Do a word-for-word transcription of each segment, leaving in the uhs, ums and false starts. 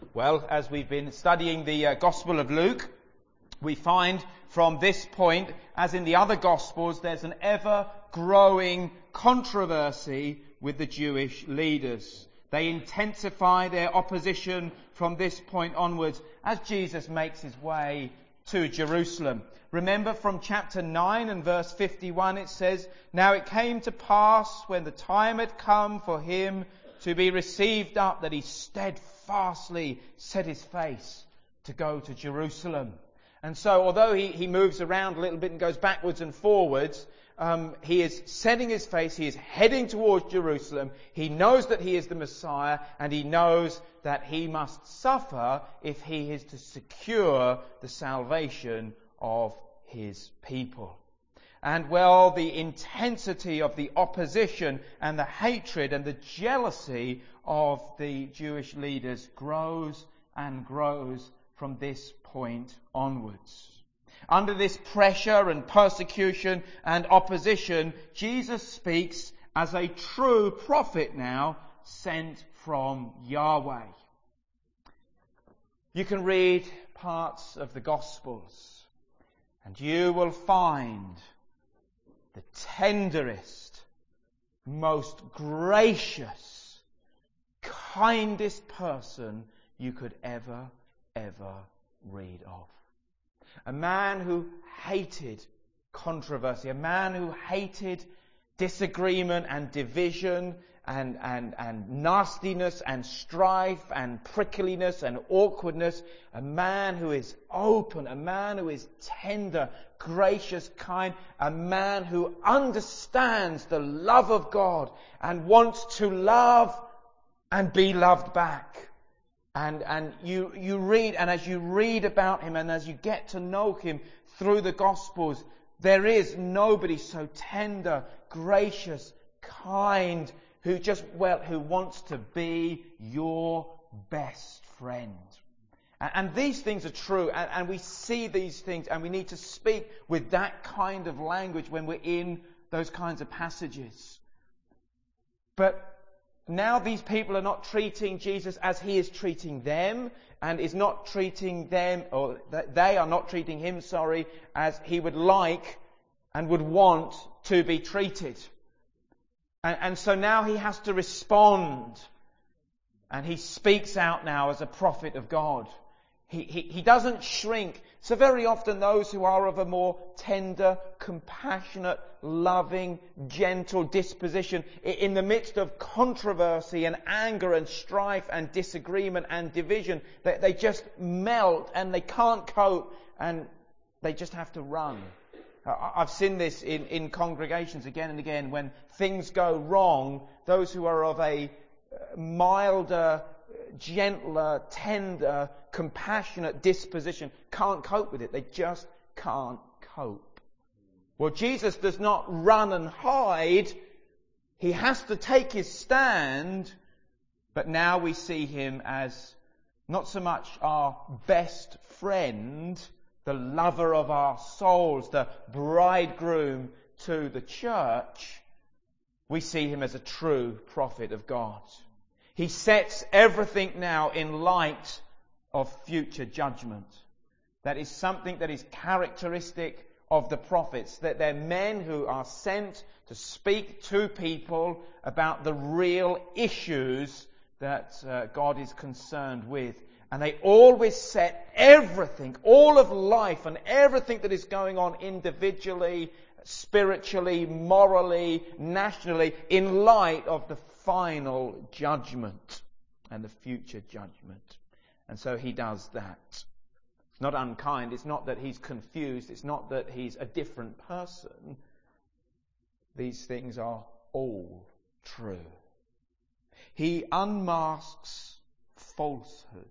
Well, as we've been studying the uh, Gospel of Luke, we find from this point, as in the other Gospels, there's an ever-growing controversy with the Jewish leaders. They intensify their opposition from this point onwards as Jesus makes his way to Jerusalem. Remember from chapter nine and verse fifty-one it says, "Now it came to pass when the time had come for him to be received up that he steadfastly set his face to go to Jerusalem." And so although he, he moves around a little bit and goes backwards and forwards, um, he is setting his face, he is heading towards Jerusalem. He knows that he is the Messiah, and he knows that he must suffer if he is to secure the salvation of his people. And well, the intensity of the opposition and the hatred and the jealousy of the Jewish leaders grows and grows from this point onwards. Under this pressure and persecution and opposition, Jesus speaks as a true prophet now, sent from Yahweh. You can read parts of the Gospels, and you will find the tenderest, most gracious, kindest person you could ever, ever read of. A man who hated controversy, a man who hated disagreement and division and, and, and nastiness and strife and prickliness and awkwardness. A man who is open, a man who is tender, gracious, kind, a man who understands the love of God and wants to love and be loved back. And, and you, you read, and as you read about him and as you get to know him through the Gospels, there is nobody so tender, gracious, kind, who just, well, who wants to be your best friend. And, and these things are true, and, and we see these things, and we need to speak with that kind of language when we're in those kinds of passages. But now these people are not treating Jesus as he is treating them, and is not treating them, or they are not treating him, sorry, as he would like and would want to be treated. And, and so now he has to respond, and he speaks out now as a prophet of God. He, he, he doesn't shrink. So very often those who are of a more tender, compassionate, loving, gentle disposition, in the midst of controversy and anger and strife and disagreement and division, they, they just melt and they can't cope and they just have to run. I've seen this in, in congregations again and again. When things go wrong, those who are of a milder, gentler, tender, compassionate disposition can't cope with it. They just can't cope. Well, Jesus does not run and hide. He has to take his stand. But now we see him as not so much our best friend, the lover of our souls, the bridegroom to the church. We see him as a true prophet of God. He sets everything now in light of future judgment. That is something that is characteristic of the prophets, that they're men who are sent to speak to people about the real issues that uh, God is concerned with. And they always set everything, all of life and everything that is going on individually, spiritually, morally, nationally, in light of the final judgment and the future judgment. And so he does that. It's not unkind. It's not that he's confused. It's not that he's a different person. These things are all true. He unmasks falsehood.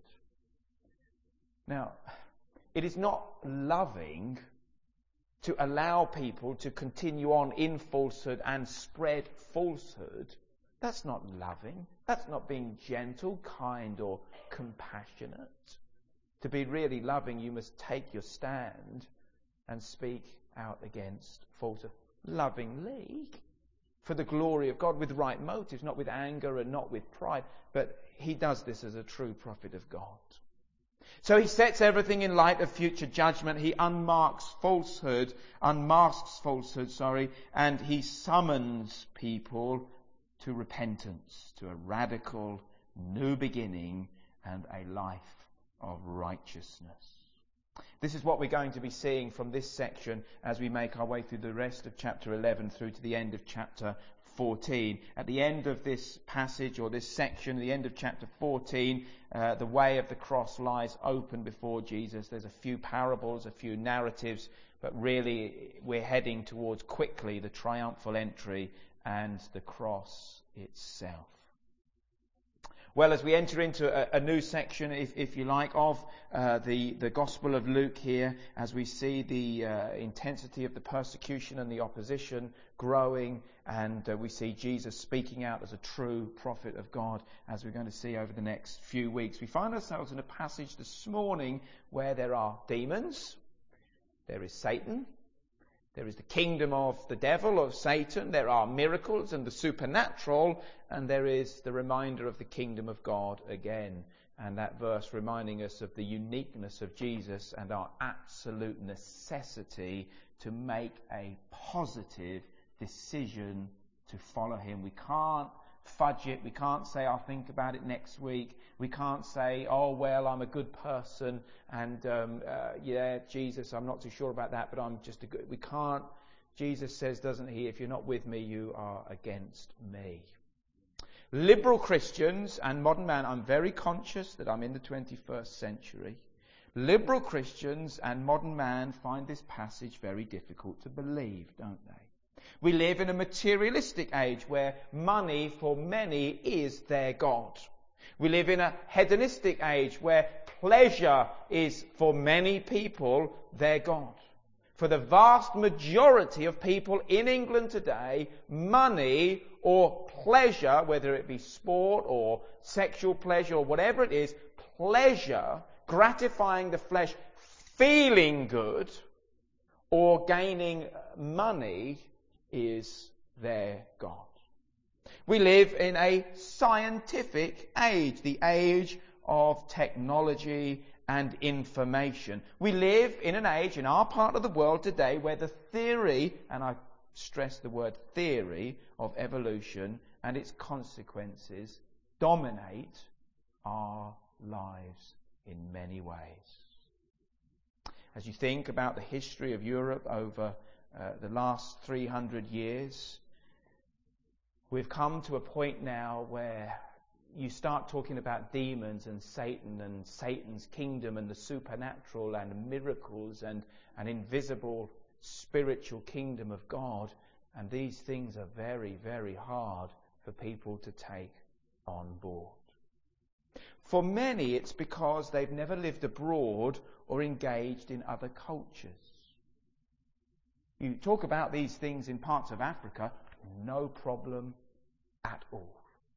Now, it is not loving to allow people to continue on in falsehood and spread falsehood. That's not loving. That's not being gentle, kind, or compassionate. To be really loving, you must take your stand and speak out against falsehood lovingly. for the glory of God, with right motives, not with anger and not with pride, but he does this as a true prophet of God. So he sets everything in light of future judgment. He unmarks falsehood, unmasks falsehood, sorry, and he summons people to repentance, to a radical new beginning and a life of righteousness. This is what we're going to be seeing from this section as we make our way through the rest of chapter eleven through to the end of chapter fourteen. At the end of this passage or this section, at the end of chapter fourteen, uh, the way of the cross lies open before Jesus. There's a few parables, a few narratives, but really we're heading towards quickly the triumphal entry and the cross itself. Well, as we enter into a, a new section, if, if you like, of uh, the, the Gospel of Luke here, as we see the uh, intensity of the persecution and the opposition growing, and uh, we see Jesus speaking out as a true prophet of God, as we're going to see over the next few weeks. We find ourselves in a passage this morning where there are demons, there is Satan, there is the kingdom of the devil, of Satan. There are miracles and the supernatural. And there is the reminder of the kingdom of God again. And that verse reminding us of the uniqueness of Jesus and our absolute necessity to make a positive decision to follow him. We can't fudge it. We can't say, I'll think about it next week. We can't say, oh, well, I'm a good person. And, um, uh, yeah, Jesus, I'm not too sure about that, but I'm just a good... We can't. Jesus says, doesn't he, if you're not with me, you are against me. Liberal Christians and modern man, I'm very conscious that I'm in the twenty-first century. Liberal Christians and modern man find this passage very difficult to believe, don't they? We live in a materialistic age where money for many is their God. We live in a hedonistic age where pleasure is for many people their God. For the vast majority of people in England today, money or pleasure, whether it be sport or sexual pleasure or whatever it is, pleasure, gratifying the flesh, feeling good, or gaining money is their God. We live in a scientific age, the age of technology and information. We live in an age in our part of the world today where the theory, and I stress the word theory, of evolution and its consequences dominate our lives in many ways. As you think about the history of Europe over uh, the last three hundred years, we've come to a point now where you start talking about demons and Satan and Satan's kingdom and the supernatural and miracles and an invisible spiritual kingdom of God. And these things are very, very hard for people to take on board. For many, it's because they've never lived abroad or engaged in other cultures. You talk about these things in parts of Africa, no problem at all.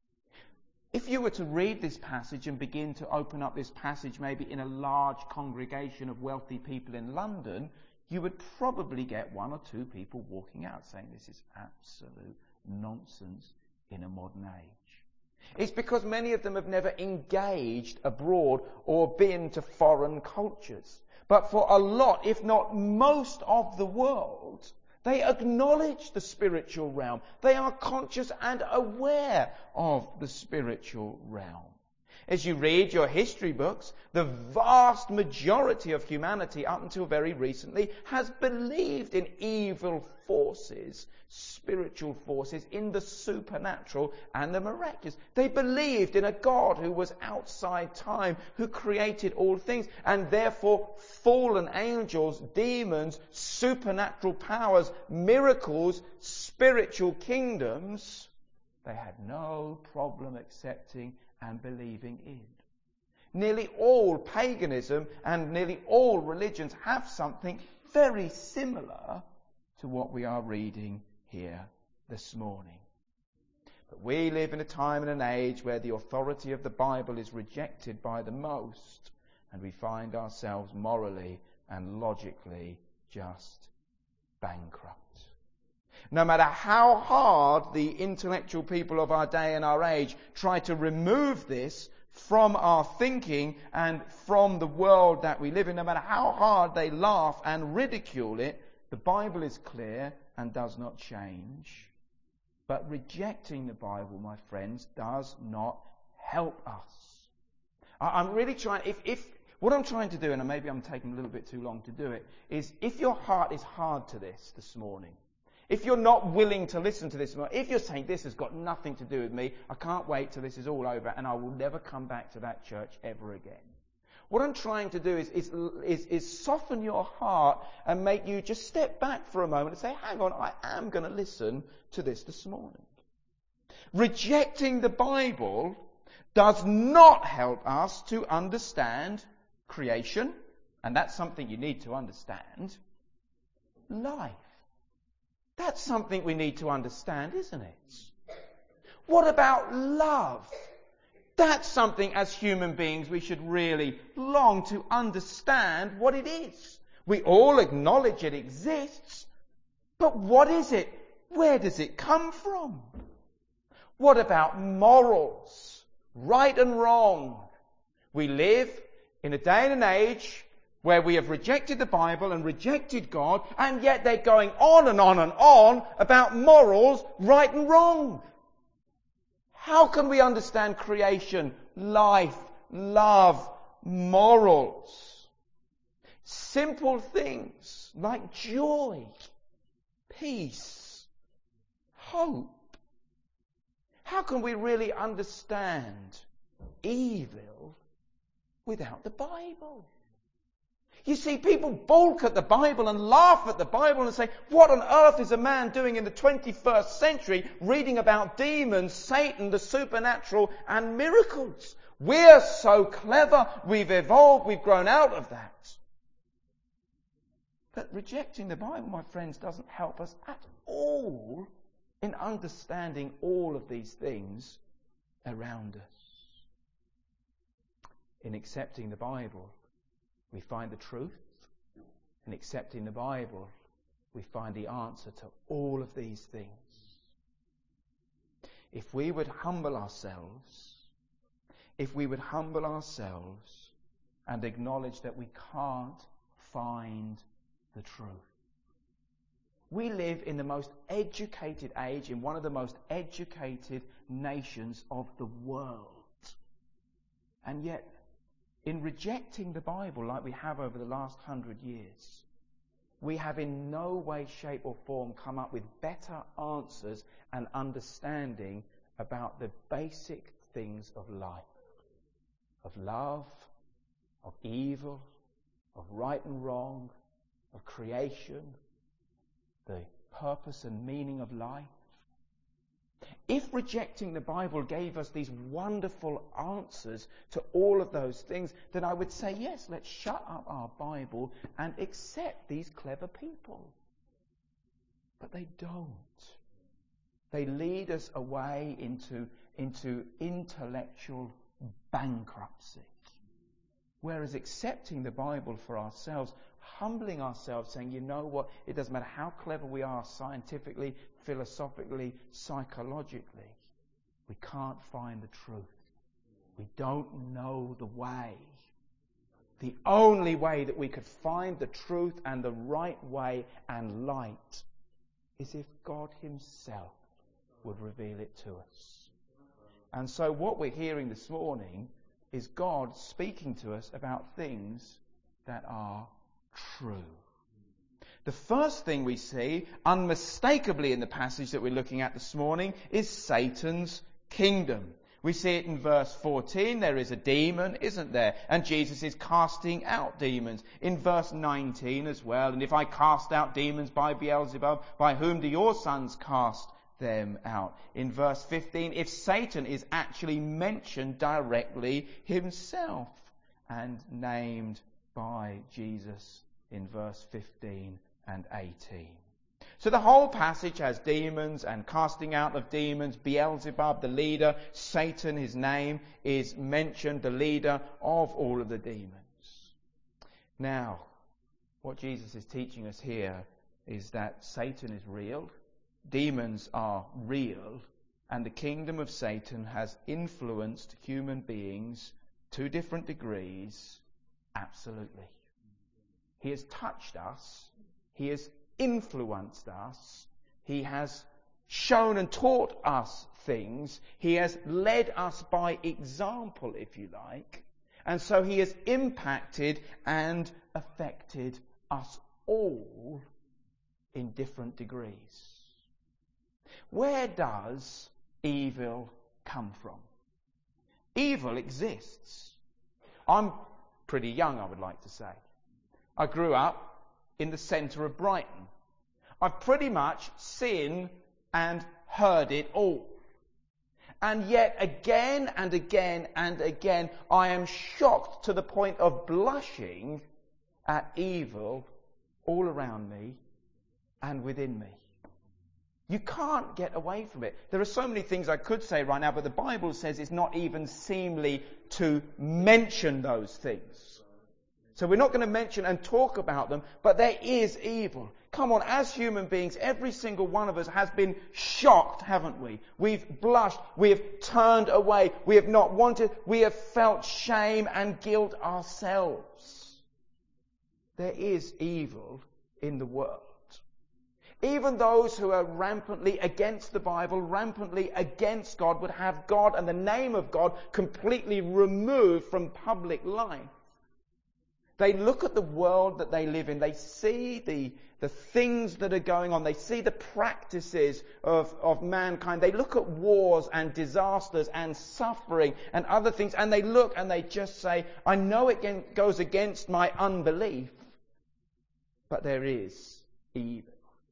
If you were to read this passage and begin to open up this passage maybe in a large congregation of wealthy people in London, you would probably get one or two people walking out saying this is absolute nonsense in a modern age. It's because many of them have never engaged abroad or been to foreign cultures. But for a lot, if not most of the world, they acknowledge the spiritual realm. They are conscious and aware of the spiritual realm. As you read your history books, the vast majority of humanity up until very recently has believed in evil forces, spiritual forces, in the supernatural and the miraculous. They believed in a God who was outside time, who created all things, and therefore fallen angels, demons, supernatural powers, miracles, spiritual kingdoms, they had no problem accepting and believing in. Nearly all paganism and nearly all religions have something very similar to what we are reading here this morning. But we live in a time and an age where the authority of the Bible is rejected by the most, and we find ourselves morally and logically just bankrupt. No matter how hard the intellectual people of our day and our age try to remove this from our thinking and from the world that we live in, no matter how hard they laugh and ridicule it, the Bible is clear and does not change. But rejecting the Bible, my friends, does not help us. I'm really trying, if, if, what I'm trying to do, and maybe I'm taking a little bit too long to do it, is if your heart is hard to this this morning, if you're not willing to listen to this, if you're saying this has got nothing to do with me, I can't wait till this is all over and I will never come back to that church ever again. What I'm trying to do is, is, is, is soften your heart and make you just step back for a moment and say, hang on, I am going to listen to this this morning. Rejecting the Bible does not help us to understand creation, and that's something you need to understand. Life. That's something we need to understand, isn't it? What about love? That's something as human beings we should really long to understand what it is. We all acknowledge it exists, but what is it? Where does it come from? What about morals? Right and wrong. We live in a day and an age where we have rejected the Bible and rejected God, and yet they're going on and on and on about morals, right and wrong. How can we understand creation, life, love, morals? Simple things like joy, peace, hope. How can we really understand evil without the Bible? You see, people balk at the Bible and laugh at the Bible and say, what on earth is a man doing in the twenty-first century reading about demons, Satan, the supernatural, and miracles? We're so clever, we've evolved, we've grown out of that. But rejecting the Bible, my friends, doesn't help us at all in understanding all of these things around us. In accepting the Bible, we find the truth. In accepting the Bible, we find the answer to all of these things. If we would humble ourselves, if we would humble ourselves and acknowledge that we can't find the truth. We live in the most educated age, in one of the most educated nations of the world. And yet, in rejecting the Bible like we have over the last hundred years, we have in no way, shape or form come up with better answers and understanding about the basic things of life, of love, of evil, of right and wrong, of creation, the purpose and meaning of life. If rejecting the Bible gave us these wonderful answers to all of those things, then I would say, yes, let's shut up our Bible and accept these clever people. But they don't. They lead us away into, into intellectual bankruptcy. Whereas accepting the Bible for ourselves, humbling ourselves, saying, you know what, it doesn't matter how clever we are scientifically, philosophically, psychologically, we can't find the truth. We don't know the way. The only way that we could find the truth and the right way and light is if God himself would reveal it to us. And so what we're hearing this morning is God speaking to us about things that are true. The first thing we see, unmistakably in the passage that we're looking at this morning, is Satan's kingdom. We see it in verse fourteen. There is a demon, isn't there? And Jesus is casting out demons. In verse nineteen as well. And if I cast out demons by Beelzebub, by whom do your sons cast them out? In verse fifteen, if Satan is actually mentioned directly himself and named by Jesus in verse fifteen and eighteen. So the whole passage has demons and casting out of demons. Beelzebub, the leader. Satan, his name, is mentioned, the leader of all of the demons. Now, what Jesus is teaching us here is that Satan is real. demons are real, and the kingdom of Satan has influenced human beings to different degrees, absolutely. He has touched us. He has influenced us. He has shown and taught us things. He has led us by example, if you like. And so he has impacted and affected us all in different degrees. Where does evil come from? Evil exists. I'm pretty young, I would like to say. I grew up in the centre of Brighton. I've pretty much seen and heard it all. And yet again and again and again, I am shocked to the point of blushing at evil all around me and within me. You can't get away from it. There are so many things I could say right now, but the Bible says it's not even seemly to mention those things. So we're not going to mention and talk about them, but there is evil. Come on, as human beings, every single one of us has been shocked, haven't we? We've blushed, we have turned away, we have not wanted, we have felt shame and guilt ourselves. There is evil in the world. Even those who are rampantly against the Bible, rampantly against God, would have God and the name of God completely removed from public life. They look at the world that they live in. They see the, the things that are going on. They see the practices of, of mankind. They look at wars and disasters and suffering and other things, and they look and they just say, I know it goes against my unbelief, but there is evil.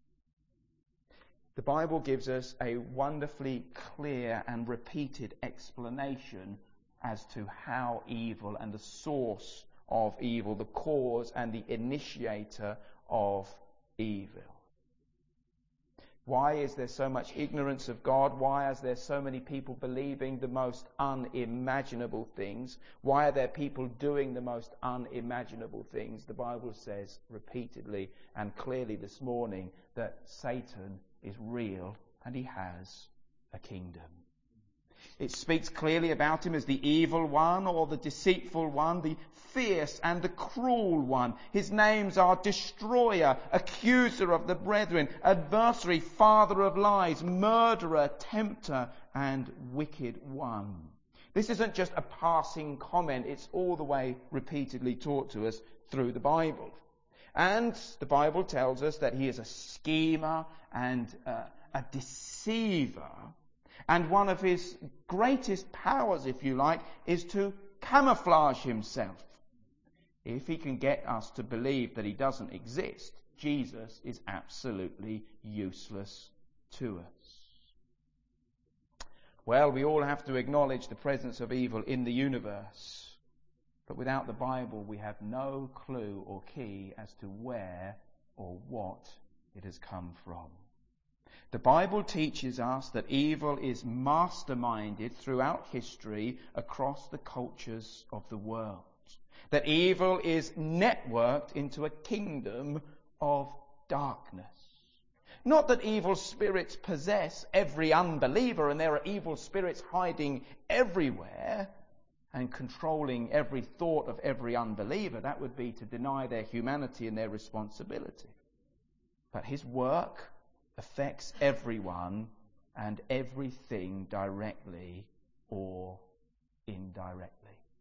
The Bible gives us a wonderfully clear and repeated explanation as to how evil and the source of evil, the cause and the initiator of evil. Why is there so much ignorance of God? Why is there so many people believing the most unimaginable things? Why are there people doing the most unimaginable things? The Bible says repeatedly and clearly this morning that Satan is real and he has a kingdom. It speaks clearly about him as the evil one or the deceitful one, the fierce and the cruel one. His names are destroyer, accuser of the brethren, adversary, father of lies, murderer, tempter, and wicked one. This isn't just a passing comment. It's all the way repeatedly taught to us through the Bible. And the Bible tells us that he is a schemer and uh, a deceiver. And one of his greatest powers, if you like, is to camouflage himself. If he can get us to believe that he doesn't exist, Jesus is absolutely useless to us. Well, we all have to acknowledge the presence of evil in the universe. But without the Bible, we have no clue or key as to where or what it has come from. The Bible teaches us that evil is masterminded throughout history across the cultures of the world. That evil is networked into a kingdom of darkness. Not that evil spirits possess every unbeliever and there are evil spirits hiding everywhere and controlling every thought of every unbeliever. That would be to deny their humanity and their responsibility. But his work affects everyone and everything directly or indirectly.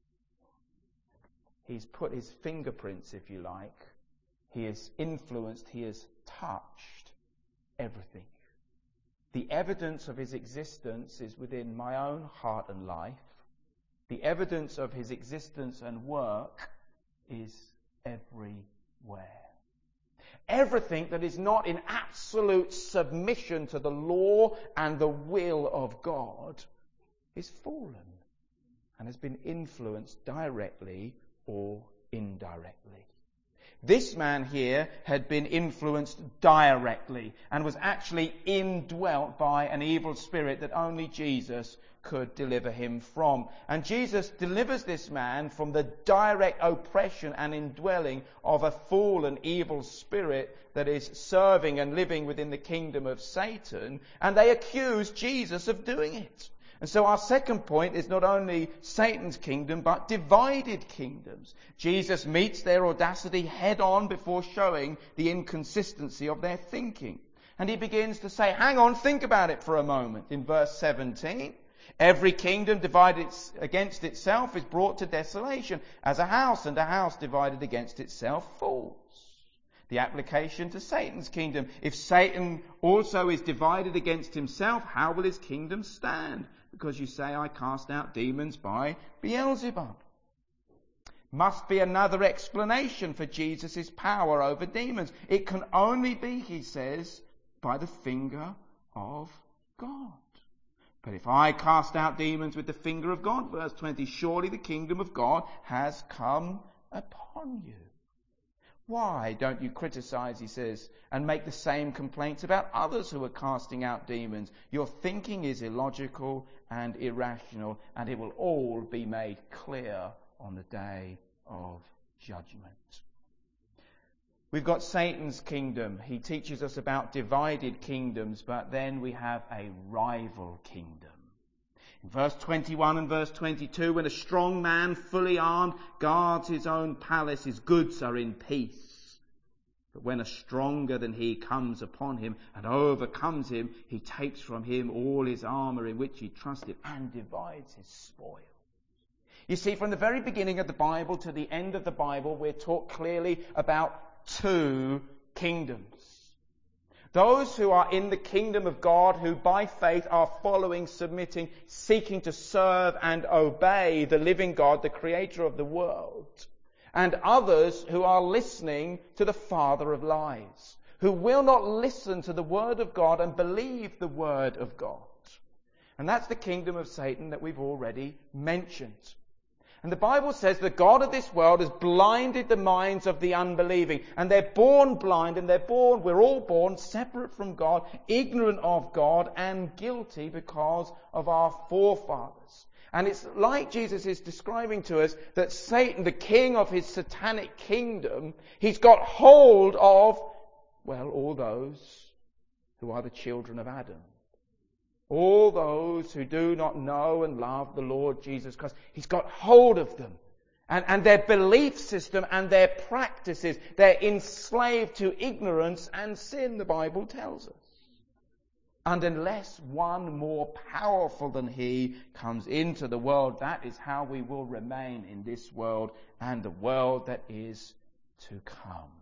He's put his fingerprints, if you like. He has influenced, he has touched everything. The evidence of his existence is within my own heart and life. The evidence of his existence and work is everywhere. Everything that is not in absolute submission to the law and the will of God is fallen and has been influenced directly or indirectly. This man here had been influenced directly and was actually indwelt by an evil spirit that only Jesus could deliver him from. And Jesus delivers this man from the direct oppression and indwelling of a fallen evil spirit that is serving and living within the kingdom of Satan. And they accuse Jesus of doing it. And so our second point is not only Satan's kingdom, but divided kingdoms. Jesus meets their audacity head on before showing the inconsistency of their thinking. And he begins to say, hang on, think about it for a moment. In verse seventeen, every kingdom divided against itself is brought to desolation, as a house and a house divided against itself falls. The application to Satan's kingdom. If Satan also is divided against himself, how will his kingdom stand? Because you say, I cast out demons by Beelzebub. Must be another explanation for Jesus' power over demons. It can only be, he says, by the finger of God. But if I cast out demons with the finger of God, verse twenty, surely the kingdom of God has come upon you. Why don't you criticize, he says, and make the same complaints about others who are casting out demons? Your thinking is illogical and irrational, and it will all be made clear on the day of judgment. We've got Satan's kingdom. He teaches us about divided kingdoms, but then we have a rival kingdom. In verse twenty-one and verse twenty-two, when a strong man, fully armed, guards his own palace, his goods are in peace. But when a stronger than he comes upon him and overcomes him, he takes from him all his armour in which he trusted and divides his spoil. You see, from the very beginning of the Bible to the end of the Bible, we're taught clearly about two kingdoms. Those who are in the kingdom of God, who by faith are following, submitting, seeking to serve and obey the living God, the creator of the world. And others who are listening to the father of lies, who will not listen to the word of God and believe the word of God. And that's the kingdom of Satan that we've already mentioned. And the Bible says the God of this world has blinded the minds of the unbelieving. And they're born blind, and they're born, we're all born separate from God, ignorant of God, and guilty because of our forefathers. And it's like Jesus is describing to us that Satan, the king of his satanic kingdom, he's got hold of, well, all those who are the children of Adam. All those who do not know and love the Lord Jesus Christ. He's got hold of them. And, and their belief system and their practices, they're enslaved to ignorance and sin, the Bible tells us. And unless one more powerful than he comes into the world, that is how we will remain in this world and the world that is to come.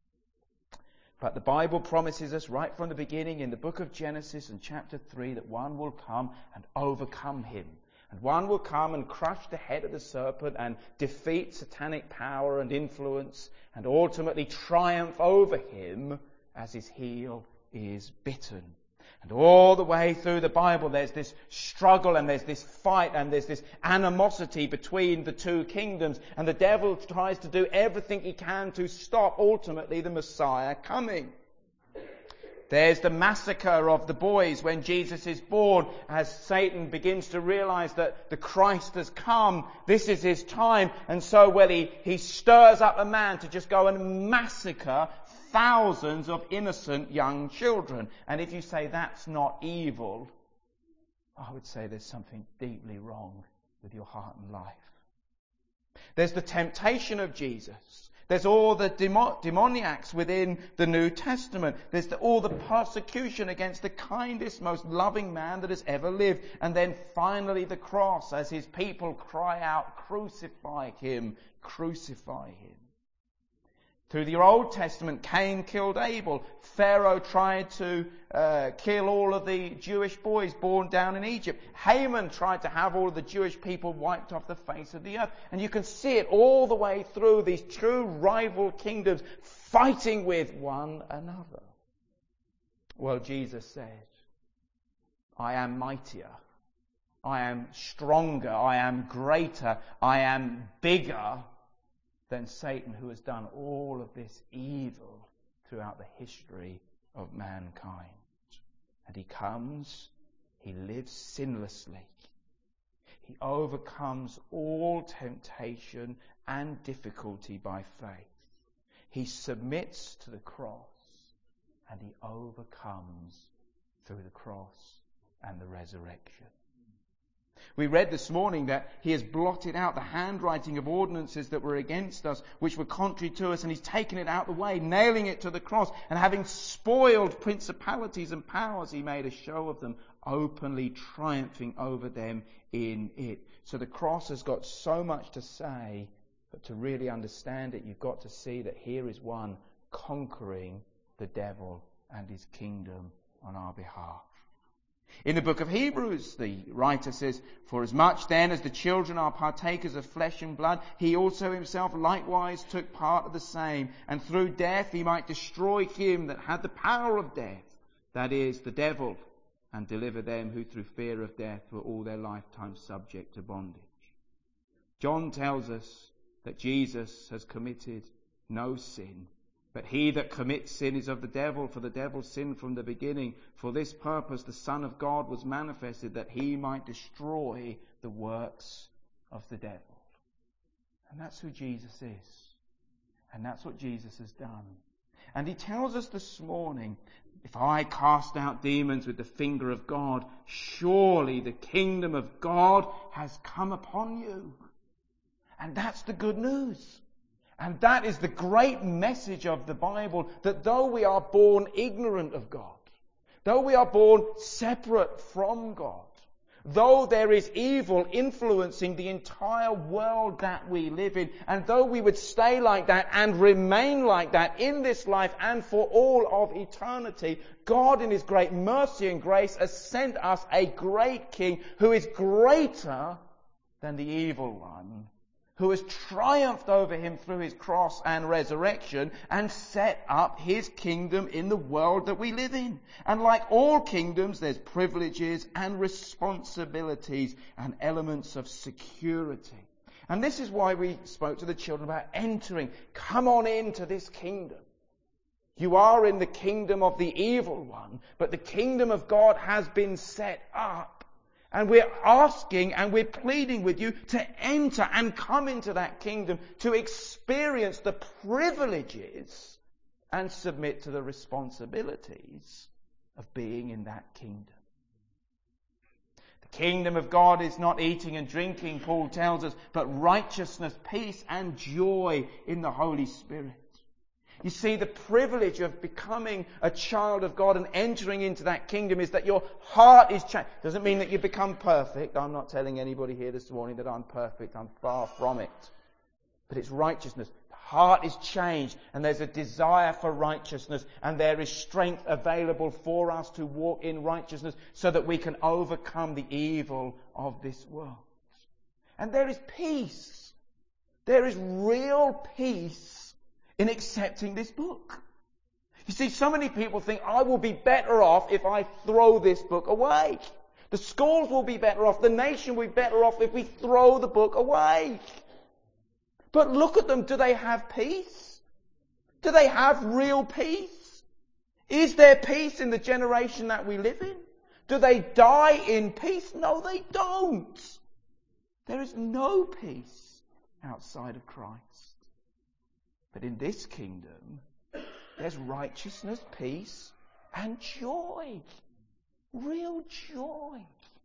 But the Bible promises us right from the beginning in the book of Genesis and chapter three that one will come and overcome him. And one will come and crush the head of the serpent and defeat satanic power and influence and ultimately triumph over him as his heel is bitten. And all the way through the Bible there's this struggle and there's this fight and there's this animosity between the two kingdoms. And the devil tries to do everything he can to stop ultimately the Messiah coming. There's the massacre of the boys when Jesus is born, as Satan begins to realize that the Christ has come. This is his time. And so, well, he, he stirs up a man to just go and massacre thousands of innocent young children. And if you say that's not evil, I would say there's something deeply wrong with your heart and life. There's the temptation of Jesus. There's all the demo- demoniacs within the New Testament. There's the, all the persecution against the kindest, most loving man that has ever lived. And then finally the cross as his people cry out, crucify him, crucify him. Through the Old Testament, Cain killed Abel. Pharaoh tried to uh, kill all of the Jewish boys born down in Egypt. Haman tried to have all of the Jewish people wiped off the face of the earth. And you can see it all the way through, these true rival kingdoms fighting with one another. Well, Jesus said, I am mightier. I am stronger. I am greater. I am bigger than Satan, who has done all of this evil throughout the history of mankind. And he comes, he lives sinlessly. He overcomes all temptation and difficulty by faith. He submits to the cross, and he overcomes through the cross and the resurrection. We read this morning that he has blotted out the handwriting of ordinances that were against us, which were contrary to us, and he's taken it out of the way, nailing it to the cross, and having spoiled principalities and powers, he made a show of them, openly triumphing over them in it. So the cross has got so much to say, but to really understand it, you've got to see that here is one conquering the devil and his kingdom on our behalf. In the book of Hebrews, the writer says, "For as much then as the children are partakers of flesh and blood, he also himself likewise took part of the same, and through death he might destroy him that had the power of death, that is, the devil, and deliver them who through fear of death were all their lifetime subject to bondage." John tells us that Jesus has committed no sin. But he that commits sin is of the devil, for the devil sinned from the beginning. For this purpose the Son of God was manifested, that he might destroy the works of the devil. And that's who Jesus is. And that's what Jesus has done. And he tells us this morning, if I cast out demons with the finger of God, surely the kingdom of God has come upon you. And that's the good news. And that is the great message of the Bible, that though we are born ignorant of God, though we are born separate from God, though there is evil influencing the entire world that we live in, and though we would stay like that and remain like that in this life and for all of eternity, God in his great mercy and grace has sent us a great King who is greater than the evil one, who has triumphed over him through his cross and resurrection and set up his kingdom in the world that we live in. And like all kingdoms, there's privileges and responsibilities and elements of security. And this is why we spoke to the children about entering. Come on into this kingdom. You are in the kingdom of the evil one, but the kingdom of God has been set up. And we're asking and we're pleading with you to enter and come into that kingdom, to experience the privileges and submit to the responsibilities of being in that kingdom. The kingdom of God is not eating and drinking, Paul tells us, but righteousness, peace and joy in the Holy Spirit. You see, the privilege of becoming a child of God and entering into that kingdom is that your heart is changed. Doesn't mean that you become perfect. I'm not telling anybody here this morning that I'm perfect. I'm far from it. But it's righteousness. The heart is changed, and there's a desire for righteousness, and there is strength available for us to walk in righteousness so that we can overcome the evil of this world. And there is peace. There is real peace in accepting this book. You see, so many people think, I will be better off if I throw this book away. The schools will be better off. The nation will be better off if we throw the book away. But look at them. Do they have peace? Do they have real peace? Is there peace in the generation that we live in? Do they die in peace? No, they don't. There is no peace outside of Christ. But in this kingdom, there's righteousness, peace, and joy. Real joy.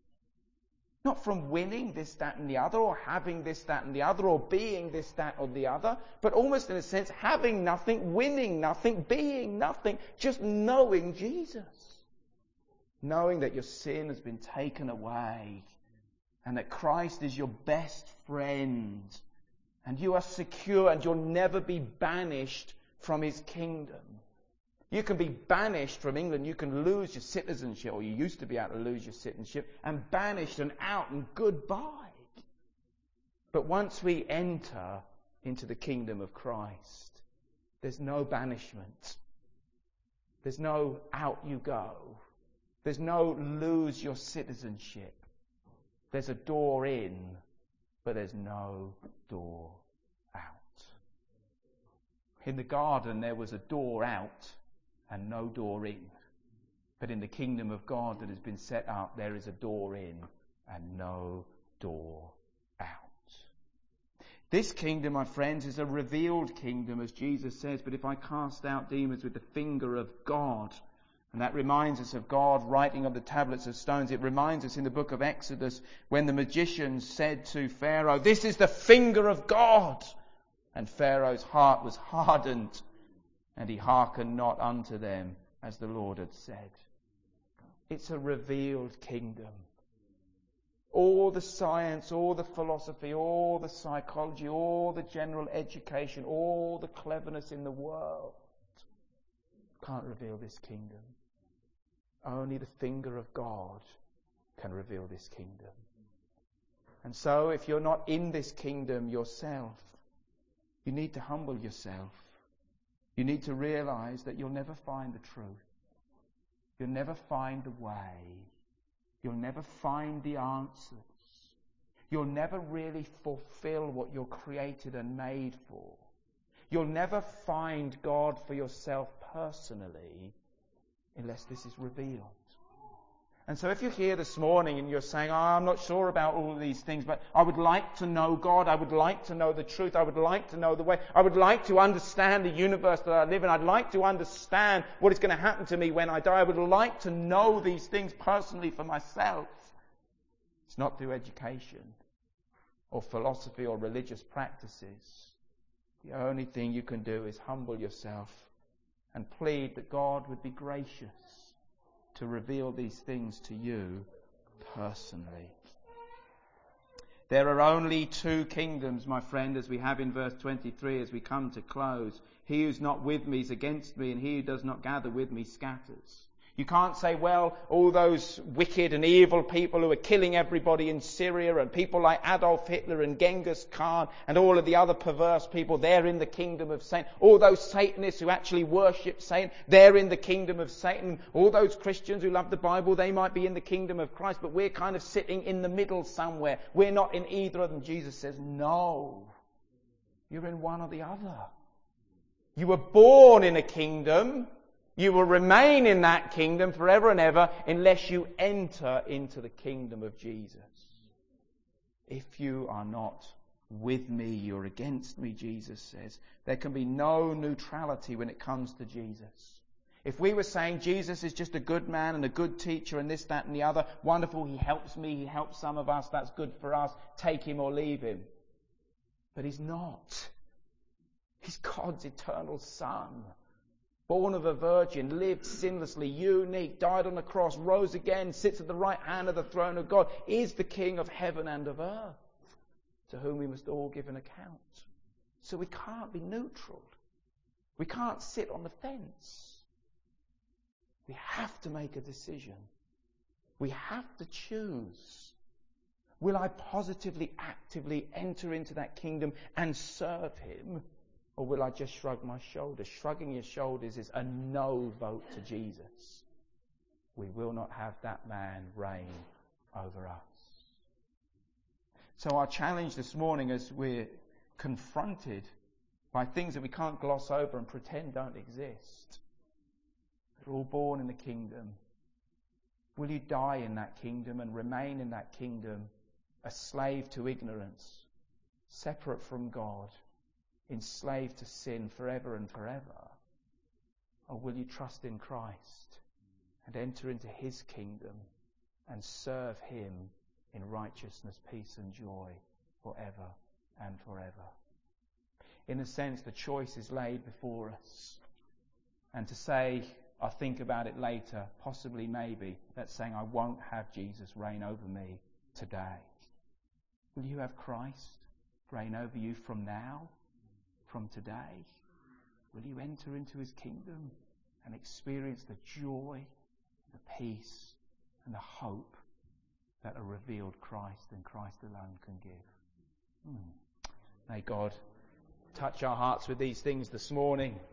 Not from winning this, that, and the other, or having this, that, and the other, or being this, that, or the other, but almost in a sense, having nothing, winning nothing, being nothing, just knowing Jesus. Knowing that your sin has been taken away, and that Christ is your best friend, and you are secure, and you'll never be banished from his kingdom. You can be banished from England. You can lose your citizenship, or you used to be able to lose your citizenship, and banished and out and goodbye. But once we enter into the kingdom of Christ, there's no banishment. There's no out you go. There's no lose your citizenship. There's a door in, but there's no door out. In the garden there was a door out and no door in. But in the kingdom of God that has been set up, there is a door in and no door out. This kingdom, my friends, is a revealed kingdom, as Jesus says, but if I cast out demons with the finger of God, and that reminds us of God writing on the tablets of stones. It reminds us in the book of Exodus when the magicians said to Pharaoh, "This is the finger of God." And Pharaoh's heart was hardened, and he hearkened not unto them, as the Lord had said. It's a revealed kingdom. All the science, all the philosophy, all the psychology, all the general education, all the cleverness in the world can't reveal this kingdom. Only the finger of God can reveal this kingdom. And so if you're not in this kingdom yourself, you need to humble yourself. You need to realize that you'll never find the truth. You'll never find the way. You'll never find the answers. You'll never really fulfill what you're created and made for. You'll never find God for yourself personally unless this is revealed. And so if you're here this morning and you're saying, oh, I'm not sure about all of these things, but I would like to know God, I would like to know the truth, I would like to know the way, I would like to understand the universe that I live in, I'd like to understand what is going to happen to me when I die, I would like to know these things personally for myself. It's not through education or philosophy or religious practices. The only thing you can do is humble yourself and plead that God would be gracious to reveal these things to you personally. There are only two kingdoms, my friend, as we have in verse twenty-three as we come to close. He who's not with me is against me, and he who does not gather with me scatters. You can't say, well, all those wicked and evil people who are killing everybody in Syria and people like Adolf Hitler and Genghis Khan and all of the other perverse people, they're in the kingdom of Satan. All those Satanists who actually worship Satan, they're in the kingdom of Satan. All those Christians who love the Bible, they might be in the kingdom of Christ, but we're kind of sitting in the middle somewhere. We're not in either of them. Jesus says, no, you're in one or the other. You were born in a kingdom. You will remain in that kingdom forever and ever unless you enter into the kingdom of Jesus. If you are not with me, you're against me, Jesus says. There can be no neutrality when it comes to Jesus. If we were saying Jesus is just a good man and a good teacher and this, that and the other, wonderful, he helps me, he helps some of us, that's good for us, take him or leave him. But he's not. He's God's eternal Son. Born of a virgin, lived sinlessly, unique, died on the cross, rose again, sits at the right hand of the throne of God, is the King of heaven and of earth, to whom we must all give an account. So we can't be neutral. We can't sit on the fence. We have to make a decision. We have to choose. Will I positively, actively enter into that kingdom and serve him? Or will I just shrug my shoulders? Shrugging your shoulders is a no vote to Jesus. We will not have that man reign over us. So our challenge this morning as we're confronted by things that we can't gloss over and pretend don't exist. We're all born in the kingdom. Will you die in that kingdom and remain in that kingdom a slave to ignorance, separate from God, enslaved to sin forever and forever? Or will you trust in Christ and enter into his kingdom and serve him in righteousness, peace and joy forever and forever? In a sense, the choice is laid before us. And to say, I'll think about it later, possibly, maybe, that's saying I won't have Jesus reign over me today. Will you have Christ reign over you from now? From today? Will you enter into his kingdom and experience the joy, the peace and the hope that a revealed Christ and Christ alone can give? Hmm. May God touch our hearts with these things this morning.